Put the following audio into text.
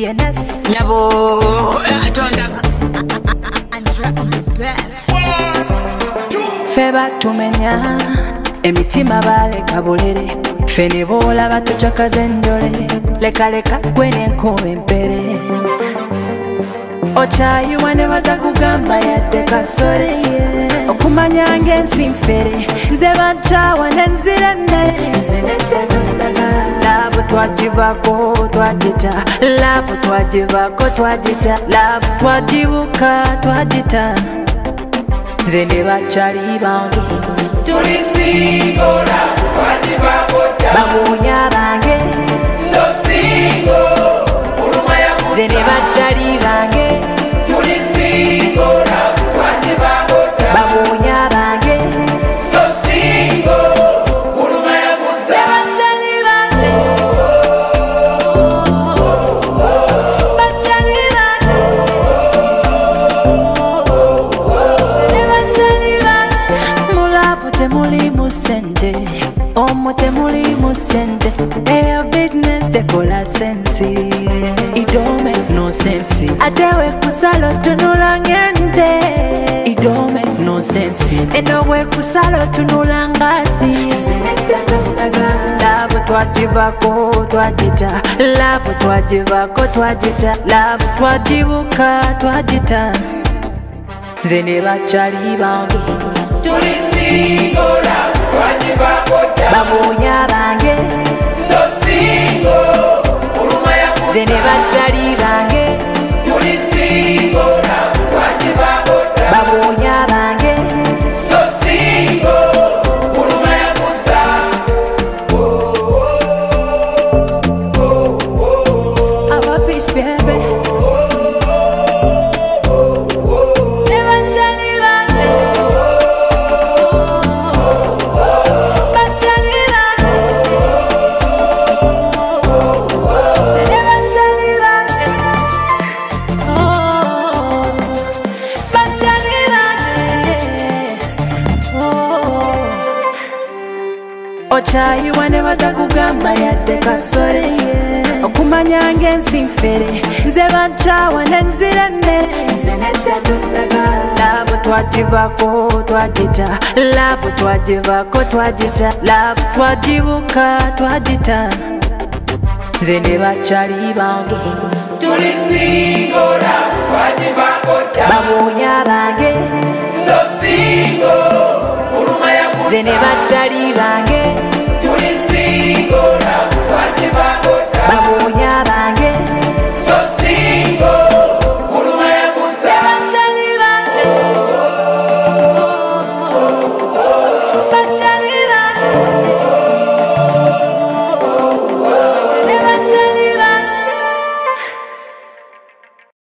DNS Nyabo tonda Feba tumenya emitima baleka bulere fene bola batuchakaze njole leka gwene nkume mpere ochayiwa ne batakugamba yadde kasore okumanya ngensi mfere nze bantawa nenzire mmere love twagivako twagita love twagivako twagita love twagibuka twagita nze ne bakyali bange tuli single love twagivako babunya bange so single uluma yakusa nze ne bakyali bange tuli single love twagivako babunya bange so single uluma yakusa bakyali bange bakyali bange nze bakyali bange mulapu temuli musente omo temuli musente eyo business tekola sensi it don't make no sense atewe kusalo tunula ngente it don't make no sense eno we kusalo tunula ngazi love twagivako twagita love twagivako twagita love twagibuka twagita nze ne bakyali bange tuli single love twagivako babunya bange so single uluma yakusa nze ne bakyali bange tuli single love twagivako babunya bange so single uluma yakusa our peace baby ne bakyali bange bakyali bange nze ne bakyali bange bakyali bange ochayiwa ne batakugamba yadde kasore okumanya ngensi mfere nze bantawa nenzire mmere nze netatulaga love twagivako twagita love twagivako twagita love twagibuka twagita nze ne bakyali bange tuli single love twagivako babunya bange so single uluma yakusa nze ne bakyali bange tuli single love twagivako